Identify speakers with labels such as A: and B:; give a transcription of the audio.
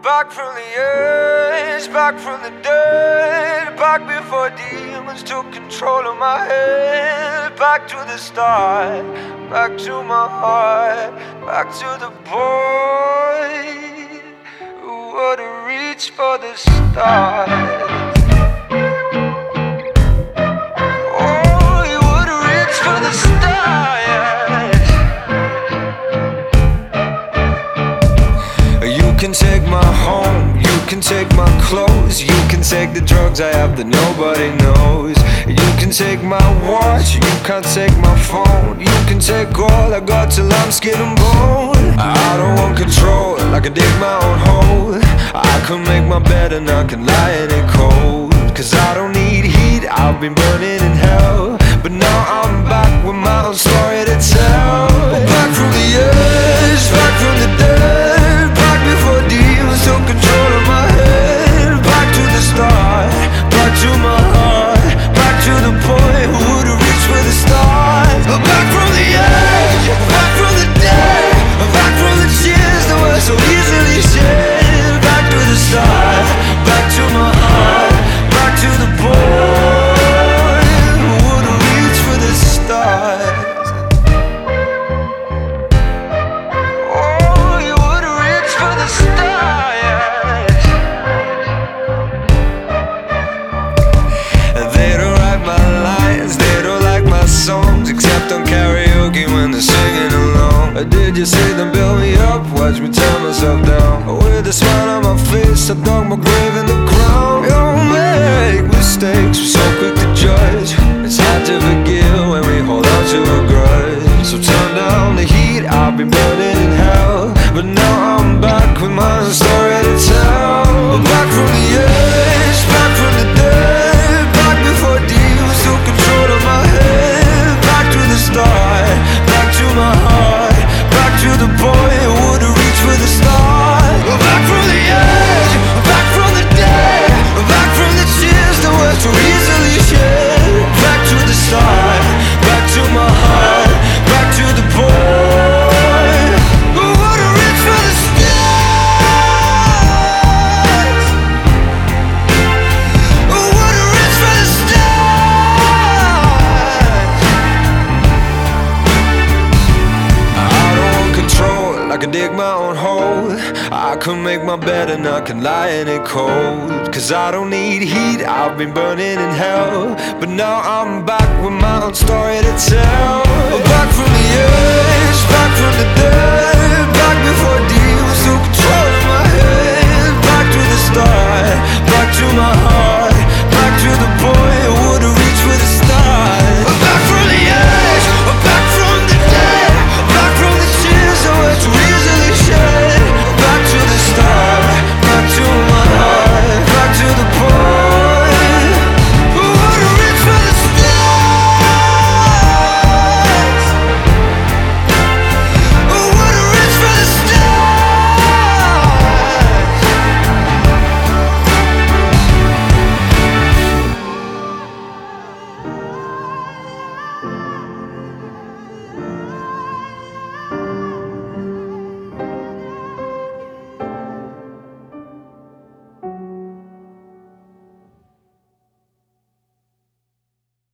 A: Back from the edge, back from the dead, back before demons took control of my head. Back to the start, back to my heart, back to the boy who would've reached for the stars. Oh, he would've reached for the stars. You can take my home, you can take my clothes, you can take the drugs I have that nobody knows. You can take my watch, you can't take my phone. You can take all I got till I'm skin and bone. I don't want control, I can dig my own hole. I can make my bed and I can lie in it cold. Cause I don't need heat, I've been burning in hell. But now I'm back with my own story to tell. Back from the edge, back from the dead, back before demons took control of my head. Back to the start, back to my heart, back to the point who would've reached for the stars. Back from the edge, back from the dead, back from the tears that were so easily shed. Back to the start, back to my heart, back to the boy who would've reached for the stars. Oh, you would've reached for the stars. They don't write my lines, they don't like my songs, except on karaoke when they're singing along. Did you see them build me up, watch me tear myself down? With a smile on my face, I dug my grave in the ground. Don't make mistakes, we're so quick to judge. It's hard to forgive when we hold on to a grudge. So turn down the heat, I've been burning in hell. But now I'm back with my own story to tell. Back from the edge, back from the dead, back before demons took control of my head. Back to the start, back to my heart, back to the boy who would've reached for the stars. Back from the edge, back from the dead, back from the tears that were so easily shed. Back to the start, back to my heart, back to the boy who would've reached for the stars. Who would've reached for the stars. I don't want control, I can dig my own hole. I can make my bed and I can lie in it cold. Cause I don't need heat, I've been burning in hell. But now I'm back with my own story to tell. Back from the edge, back from the dead,